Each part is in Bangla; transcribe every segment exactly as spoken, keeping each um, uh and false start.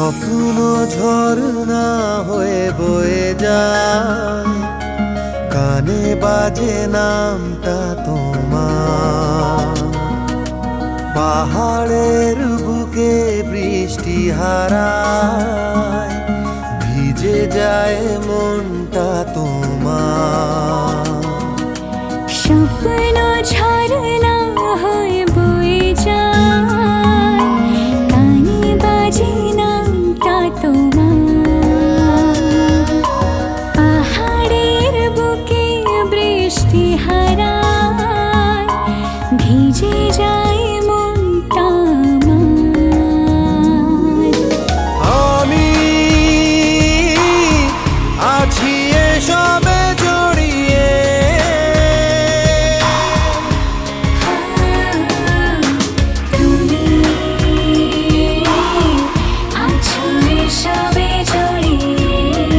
স্বপ্ন ঝরনা হয়ে বয়ে যায়, কানে বাজে নামটা তোমার। পাহাড়ের বুকে বৃষ্টি হারায়, ভিজে যায় মনটা তোমার। স্বপ্ন ঝরনা হয়ে বয়ে যায়, কানে বাজে নামটা তোমার। পাহাড়ের বুকে বৃষ্টি হারায়, ভিজে যায় মনটা আমার। আমি আছি এসবে জড়িয়ে, তুমি আছো এসবে জড়িয়ে।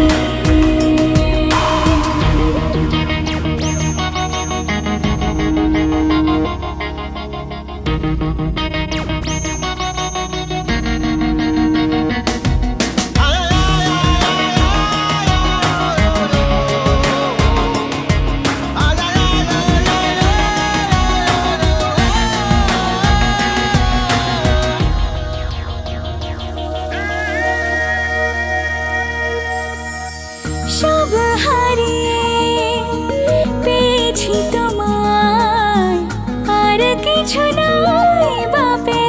সব হারিয়ে পেয়েছি তোমায়, আর কিছু নাই বা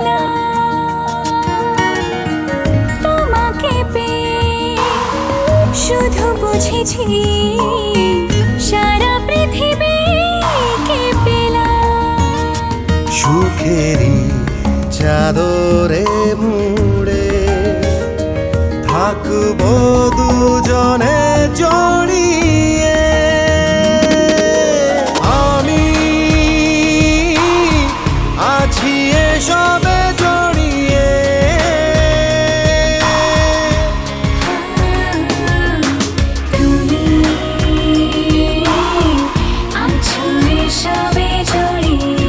পেলাম। তোমাকে পেয়ে শুধু বুঝেছি সারা পৃথিবীকে পেলাম। সুখেরই চাদরে মুড়ে থাকবো দুজনে জড়িয়ে। আমি আছি এসবে জড়িয়ে, তুমি আছো এসবে জড়িয়ে।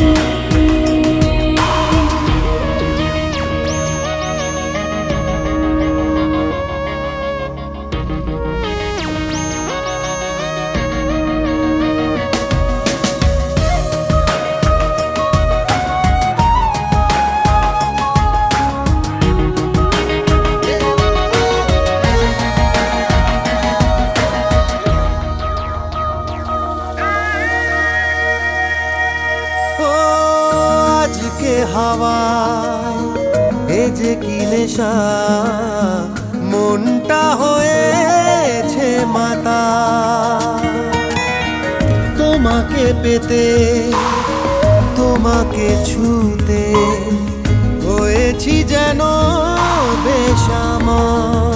আজকে হাওয়ায় এ যে কি নেশা, মনটা হয়েছে মাতা। তোমাকে পেতে তোমাকে ছুতে হয়েছি যেন বেশ আমার।